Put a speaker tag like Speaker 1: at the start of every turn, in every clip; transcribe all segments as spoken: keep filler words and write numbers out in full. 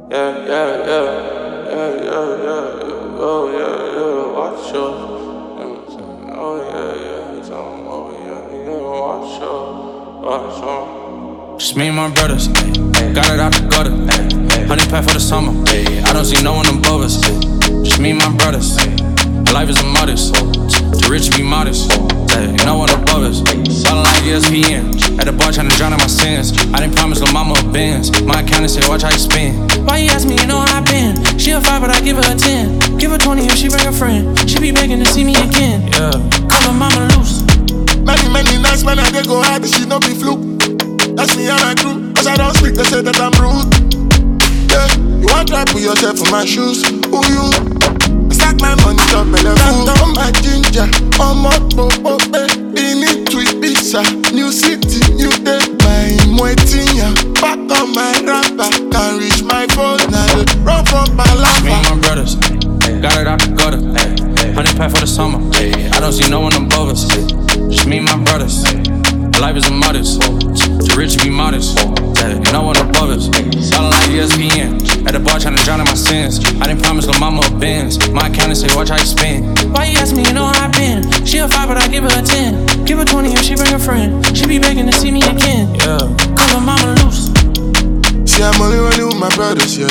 Speaker 1: Yeah, yeah, yeah, yeah, yeah, yeah. Oh yeah, yeah. Watch your, you know what I'm saying? Oh yeah, yeah. It's on. Oh yeah, yeah. Watch your, watch your.
Speaker 2: Just me and my brothers, got it out the gutter. Honey pack for the summer, I don't see no one above us. Just me and my brothers, our life is a modest. The rich be modest, no one above us. Ballin' like E S P N, at the bar tryna drown out my sins. I didn't promise lil' mama a Benz. My accountant said, watch how you spend. Why you ask me, you know how I been? She a five, but I give her a ten. Give her twenty if she bring a friend. She be begging to see me again. Yeah, call her mama loose.
Speaker 3: Many, many nights when I get go hard, she no be fluke. That's me and my crew, cause I don't speak, they say that I'm rude. Yeah, you want try put yourself in my shoes. Who you? Stack my money, top belly full. Down my ginger, I'm up, oh, oh, eh. In it, tweet pizza, new city, new day. My moitinya, back on my rapper. Can't reach my phone, now they run from my life.
Speaker 2: Me and my brothers, got it out the gutter. Honey pack for the summer, I don't see no one above us. Just me and my brothers, our life is a modest. The rich be modest, no one above us. Ballin' like E S P N, at the bar tryna drown out my sins. I didn't promise lil' mama a Benz. My accountant say, watch how you spend. Why you ask me, you know how I been? She a five, but I give her a ten. Give her twenty if she bring a friend. She be begging to see me again. Yeah, call her mama loose.
Speaker 3: See, I'm only running with my brothers, yeah.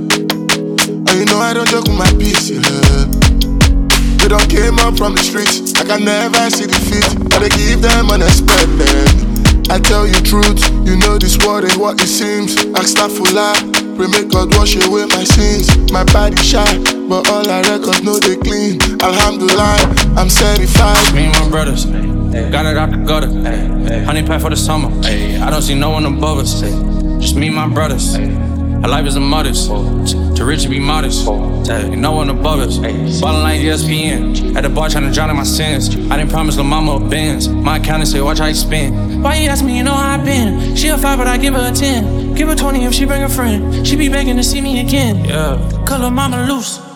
Speaker 3: And you know I don't joke with my peace, yeah. They don't came up from the streets, I can never see defeat. But they give them unexpected. I tell you truth, you know this world ain't what it seems. Astaghfirullah, pray make God wash away my sins. My body shy, but all I records know they clean. Alhamdulillah, I'm certified.
Speaker 2: Me and my brothers, got it out the gutter. Honey pack for the summer, I don't see no one above us. Just me and my brothers, our life is a modest. The rich be modest, no one above us. Ballin' like E S P N, at the bar tryna drown out my sins. I didn't promise lil' mama a Benz. My accountant say, watch how you spend. Why you ask me, you know how I been? She a five, but I give her a ten. Give her twenty if she bring a friend. She be begging to see me again. Yeah, call her mama loose.